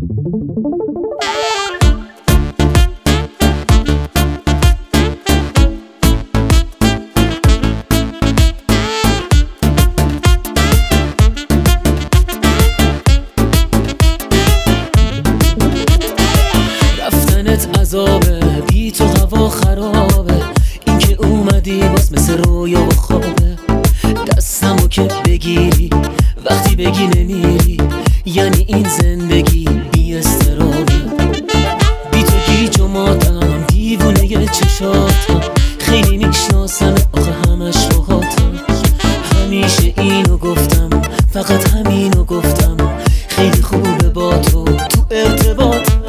رفتنت عذابه، بی تو هوا خرابه، این که اومدی باز مثل رویا و خوابه. دستمو که بگیری وقتی بگی نمیری، یعنی این زندگی بی استرابه. بی تو گیج و ماتم، دیوونه چشاتم، خیلی میشناسم آخه همش باهاتم. همیشه اینو گفتم، فقط همینو گفتم، خیلی خوبه با تو ارتباطم.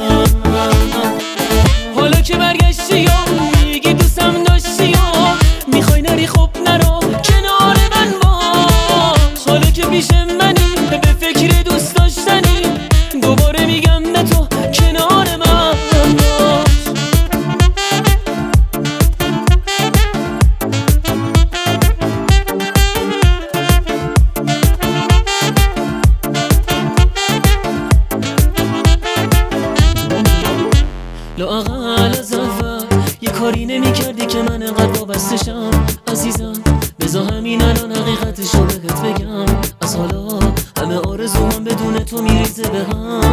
حالا که برگشتی یا میگی دوستم داشتی یا میخوای نری، خب نرو کنار من باش. حالا که پیش منی به فکر دوست داشتنی، دوباره میگم نه تو کنار من باش. لااقل از اول یه کاری نمی کردی که من انقدر وابستشم عزیزم. بذار همین الان حقیقتشو بهت بگم، از حالا همه آرزوام بدون تو میریزه به هم.